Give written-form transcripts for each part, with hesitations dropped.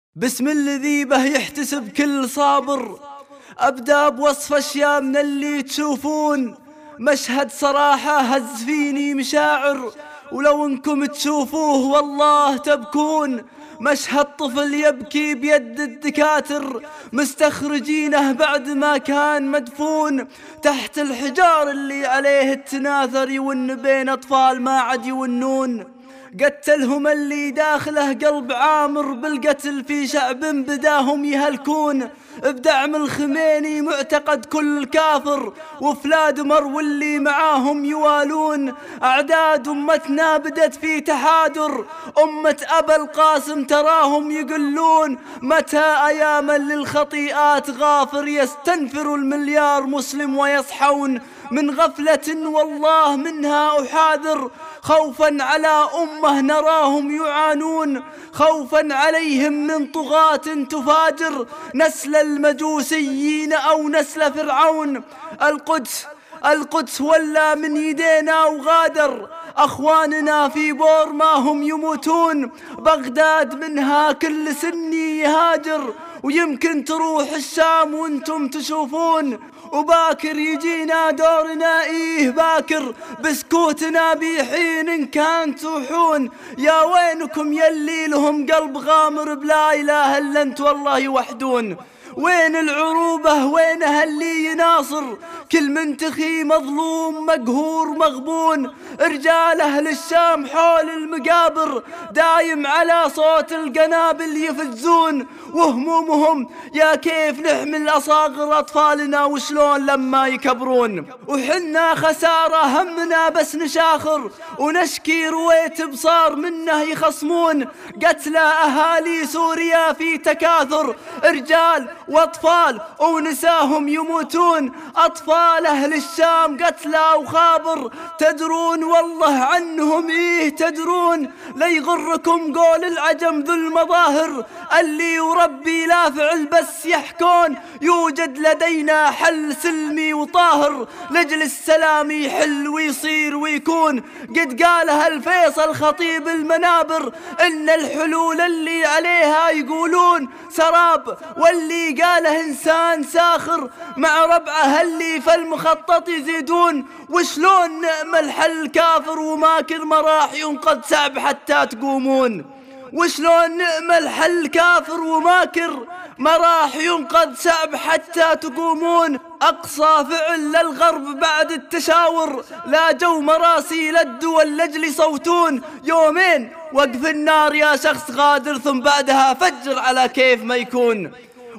بسم الذي به يحتسب كل صابر. أبدأ بوصف أشياء من اللي تشوفون. مشهد صراحة هز فيني مشاعر، ولو انكم تشوفوه والله تبكون. مشهد طفل يبكي بيد الدكاتر، مستخرجينه بعد ما كان مدفون تحت الحجار اللي عليه التناثر، يون بين أطفال ما عاد يونون. قتلهم اللي داخله قلب عامر بالقتل في شعب بداهم يهلكون. بدعم الخميني معتقد كل كافر، وفلادمر واللي معاهم يوالون. أعداد أمتنا بدت في تحادر، أمة أبا القاسم تراهم يقلون. متى أياما للخطيئات غافر، يستنفر المليار مسلم ويصحون من غفلة والله منها أحاذر. خوفا على أمة نراهم يعانون، خوفا عليهم من طغاة تفاجر، نسل المجوسيين أو نسل فرعون. القدس ولا من يدينا وغادر، أخواننا في بورما هم يموتون. بغداد منها كل سني يهاجر، ويمكن تروح الشام وانتم تشوفون. وباكر يجينا دورنا باكر، بسكوتنا بحين إن كان توحون. يا وينكم يلي لهم قلب غامر بلا إله إلا أنت والله يوحدون. وين العروبة وينها اللي يناصر، كل منتخي مظلوم مقهور مغبون. رجال أهل الشام حول المقابر دايم على صوت القنابل يفزون، وهمومهم يا كيف نحمل أصاغر أطفالنا وشلون لما يكبرون. وحنا خسارة همنا بس نشاخر، ونشكي رويت بصار منه يخصمون. قتلى أهالي سوريا في تكاثر، رجال واطفال ونساهم يموتون. اطفال اهل الشام قتلى وخابر، تدرون والله عنهم تدرون. لا يغركم قول العجم ذو المظاهر، اللي يربي لا فعل بس يحكون. يوجد لدينا حل سلمي وطاهر، لجل السلام يحل ويصير ويكون. قد قالها الفيصل خطيب المنابر، ان الحلول اللي عليها يقولون سراب، واللي قاله إنسان ساخر مع ربعه اللي فالمخطط يزيدون. وشلون نأمل حل كافر وماكر ما راح ينقذ سعب حتى تقومون. وشلون نأمل حل كافر وماكر ما راح ينقذ سعب حتى تقومون. أقصى فعل للغرب بعد التشاور، لا جو مراسيل الدول لجل صوتون. يومين وقف النار يا شخص غادر، ثم بعدها فجر على كيف ما يكون.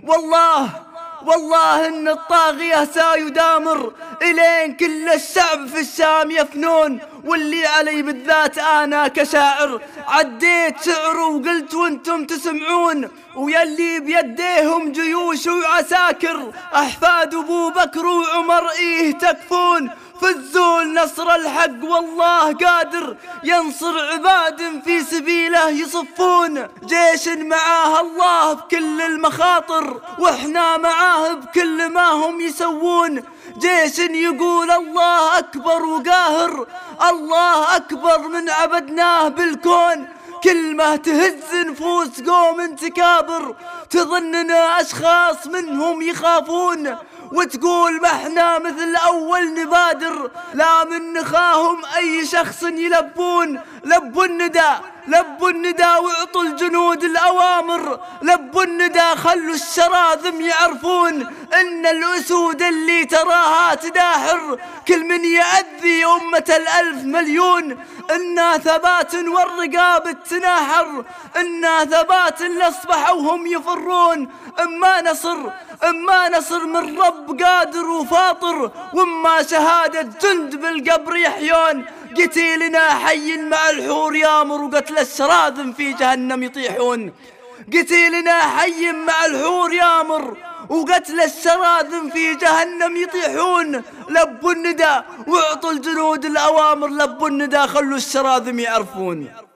والله إن الطاغية سيدامر، إلين كل الشعب في الشام يفنون. واللي علي بالذات أنا كشاعر عديت شعره وقلت وانتم تسمعون. ويلي بيديهم جيوش وعساكر، أحفاد أبو بكر وعمر تكفون. فزوا لنصر الحق والله قادر، ينصر عباد في سبيله يصفون. جيش معاه الله بكل المخاطر، واحنا معاه بكل ما هم يسوون. جيش يقول الله أكبر وقاهر، الله أكبر من عبدناه بالكون. كلمة تهز نفوس قوم تكابر، تظننا أشخاص منهم يخافون. وتقول ما احنا مثل أول نبادر، لا من نخاهم أي شخص يلبون. لبوا الندى واعطوا الجنود الأوامر، لبوا الندى خلوا الشراذم يعرفون. إن الأسود اللي تراها تداحر، كل من يأذي أمة الألف مليون. إنا ثبات والرقاب تناحر، إنا ثبات لأصبحوا هم يفرون. إما نصر من رب قادر وفاطر، وإما شهادة جند بالقبر يحيون. قتيلنا حي مع الحور يامر، وقتل الشراذم في جهنم يطيحون. قتيلنا حي مع الحور يامر، وقتل الشراذم في جهنم يطيحون. لبوا الندى واعطوا الجنود الأوامر، لبوا الندى خلوا الشراذم يعرفون.